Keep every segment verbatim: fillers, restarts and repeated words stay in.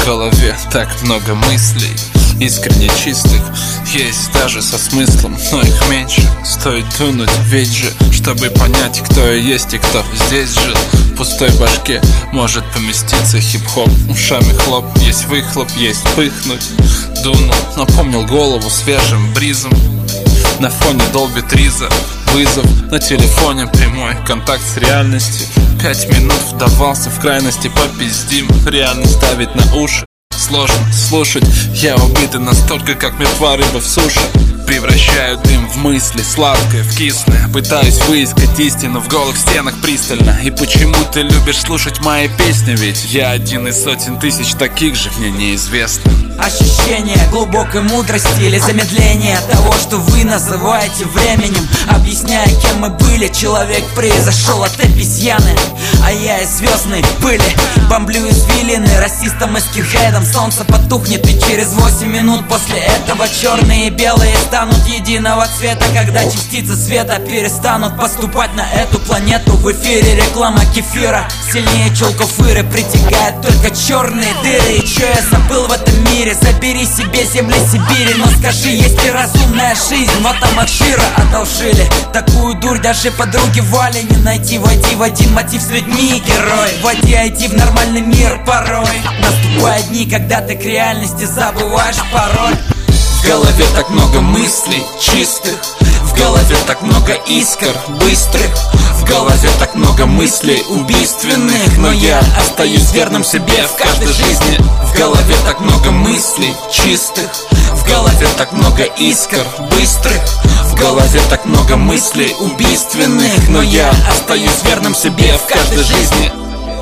В голове так много мыслей, искренне чистых, есть даже со смыслом, но их меньше. Стоит тунуть, ведь же, чтобы понять, кто я есть и кто здесь жил. В пустой башке может поместиться хип-хоп. Ушами хлоп, есть выхлоп, есть пыхнуть. Дунул, напомнил голову свежим бризом. На фоне долбит риза, вызов на телефоне, прямой контакт с реальностью. Пять минут вдавался в крайности, попиздим. Реальность давит на уши, сложно слушать. Я убитый настолько, как мертва рыба в суше. Превращаю дым в мысли, сладкое в кислое. Пытаюсь выискать истину в голых стенах пристально. И почему ты любишь слушать мои песни? Ведь я один из сотен тысяч таких же, мне неизвестно. Ощущение глубокой мудрости или замедление того, что вы называете временем. Объясняя, кем мы были, человек произошел от обезьяны, а я из звездной пыли. Бомблю извилины расистом и скинхедом. Солнце потухнет, и через восемь минут после этого черные и белые станут единого цвета. Когда частицы света перестанут поступать на эту планету. В эфире реклама кефира сильнее челкофыры, притягает только черные дыры. И чё я забыл в этом мире? Забери себе земли Сибири. Но скажи, есть ли разумная жизнь? Вот там от Шира одолжили такую дурь даже подруги Вали не найти. Войди в один мотив с людьми, герой. Войди, иди в нормальный мир порой. Наступают дни, когда ты к реальности забываешь пароль. В голове так много мыслей чистых, в голове так много искр быстрых, в голове так много мыслей убийственных, но я остаюсь верным себе в каждой жизни. В голове так много мыслей чистых, в голове так много искр быстрых, в голове так много мыслей убийственных, но я остаюсь верным себе в каждой жизни.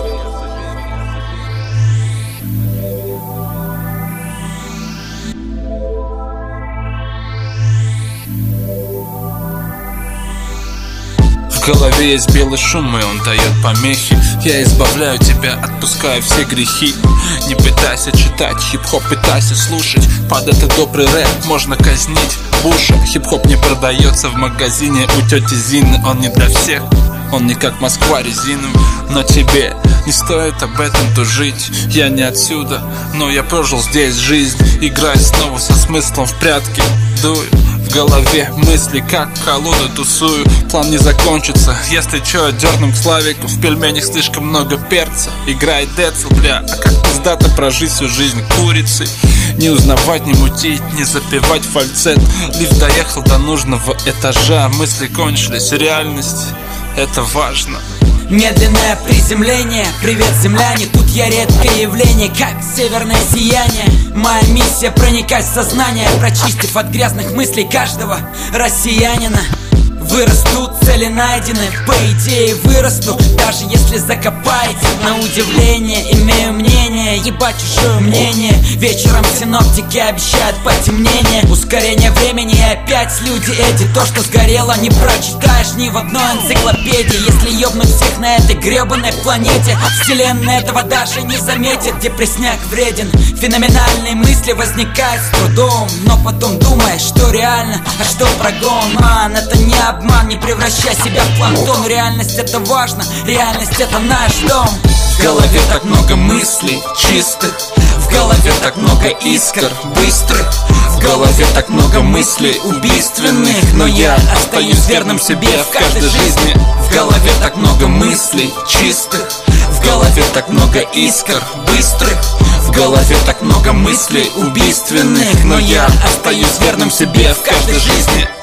В голове есть белый шум, и он дает помехи. Я избавляю тебя, отпускаю все грехи. Не пытайся читать, хип-хоп пытайся слушать. Под этот добрый рэп можно казнить Буша. Хип-хоп не продается в магазине у тети Зины. Он не для всех, он не как Москва резиновый. Но тебе не стоит об этом тужить. Я не отсюда, но я прожил здесь жизнь. Играю снова со смыслом в прятки. Дую в голове мысли, как в колоду тусую. План не закончится, если чё, дернем к Славику. В пельменях слишком много перца. Играет Децл, бля, а как пиздато прожить всю жизнь курицей. Не узнавать, не мутить, не запевать фальцет. Лифт доехал до нужного этажа. Мысли кончились, реальность, это важно. Медленное приземление, привет, земляне. Тут я редкое явление, как северное сияние. Моя миссия проникать в сознание, прочистив от грязных мыслей каждого россиянина. Вырастут, цели найдены, по идее вырасту, даже если закопаете. На удивление имею мнение, ебать чужое мнение. Вечером синоптики обещают потемнение, ускорение времени и опять люди эти. То, что сгорело, не прочитаешь ни в одной энциклопедии. Если ёбнуть всех на этой гребаной планете, вселенная этого даже не заметит. Депресняк вреден, феноменальные мысли возникают с трудом. Но потом думаешь, что реально, а что прогон. Ман, это не обман, не превращай себя в планктон. Реальность это важно, реальность это наш дом. В голове так много мыслей чистых, в голове так много искр быстрых, в голове так много мыслей убийственных, но я остаюсь верным себе в каждой жизни. В голове так много мыслей чистых, в голове так много искр быстрых, в голове так много мыслей убийственных, но я остаюсь верным себе в каждой жизни.